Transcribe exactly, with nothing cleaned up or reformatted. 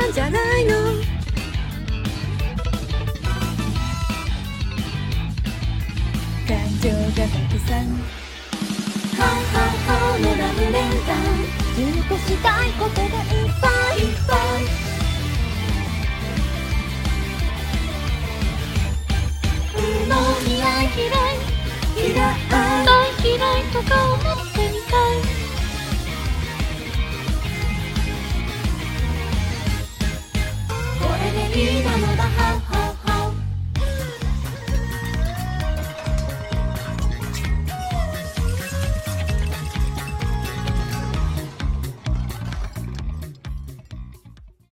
んじゃないの。感情がたくさんハイハイハイのラブレター。ずっとしたいことがいっぱいいっぱい。